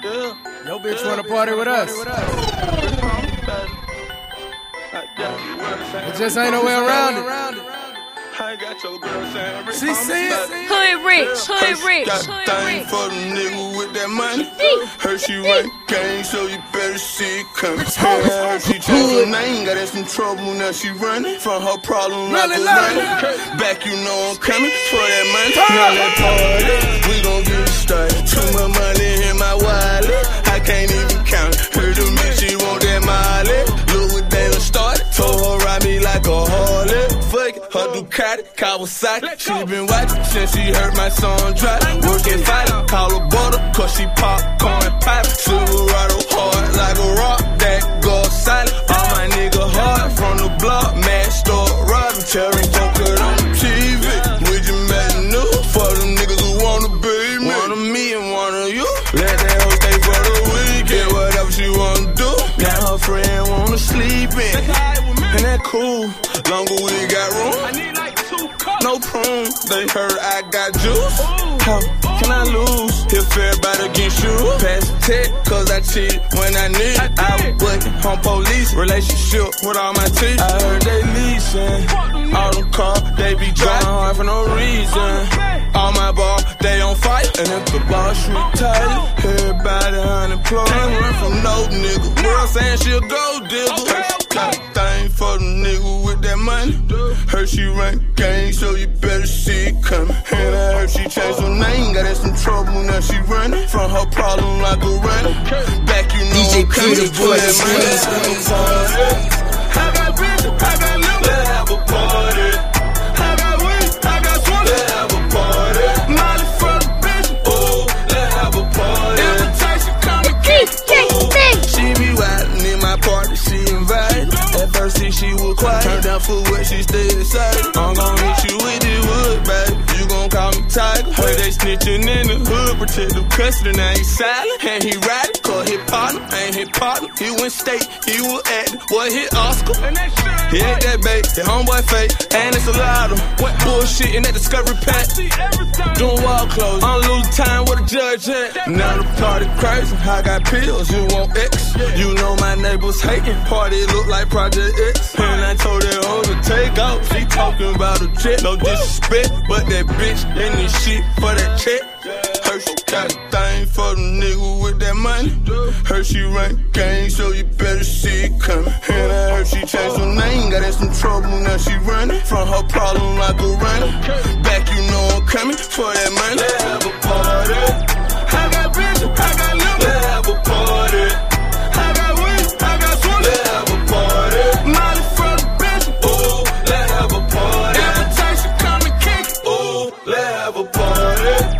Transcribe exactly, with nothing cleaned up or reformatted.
Yo, bitch wanna party with us. It just ain't no way around it. I got your girl saying, she see it. Hood rich, hood rich, got hood thing rich. for the nigga with that money. Her she run gang, so you better see it coming. Her she changed her name, got in some trouble, now she running from her problem like a running. Back, you know I'm coming for that money. Now that party, we gon' get it started. Too much money in my wallet, I can't even count it. Heard them bitch, she want that molly. Look what they done started. Told her ride me like a harlot. Fuck it, her Ducati, Kawasaki. She been watching since she heard my song drop. Working fighting, call her butter, cause she popcorn pop. Silverado hard like a rock that goes silent. All my nigga hard from the block, mashed up, robbing, Terry Joker on the T V. We just made a new for them niggas who wanna be me. One of me and one of you. Let that hoe stay for the weekend, whatever she wanna do. Now her friend wanna sleep in, and that cool, long as we got room. I need like two cups. No prune, they heard I got juice. How can I lose if everybody against you? Pass the tech, cause I cheat when I need it. I was butting home police, relationship with all my teeth. I heard they leasing, all them cars, they be driving hard for no reason. All my ball, they on fire, and if the boss retired, everybody unemployed. Can't run from no nigga, girl saying she a gold digger. Got a thing for the nigga with that money. Heard she run gang, so you better see it coming. And I heard she changed her name, got in some trouble, now she running from her problem like a runner. Back, you know D J I'm coming Creative for that Voice, money. please, I got bitches, I got little, let's have a party. I got weed, I got swole, let's have a party. Molly for the bitch, ooh, let's have a party. Invitation coming, she be wildin' in my party, she invited. At first see she was quiet, turned down for what she stayed excited. I'm gon' hit you with this wood, baby. You gon' call me Tiger. Heard they snitchin' in the hood, protective custody. Now he silent, and he riding, cause his partner ain't his partner. He went state, he was acting, what hit Oscar. He ain't that bait, that homeboy fake, and it's a lot of bullshit in that Discovery pack. Doing wall clothes, I'm losing time with a judge at. Now the party crazy, I got pills, you want X. You know my neighbors hating, party look like Project X. And I told that hoe to take out, she talking about a jet. No disrespect, but that bitch in this shit for that check. Her she got a thing for the nigga with that money. Her she run gang, so you better see it coming. And I heard she changed her name, got in some trouble, now she running from her problem like a runner. Back, you know I'm coming for that money. Let's have a party. I got bitches, I got little, let's have a party. I got weed, I got swole, let's have a party. Molly for the bitch, ooh, let's have a party. Invitation coming, kick, ooh, let's have a party.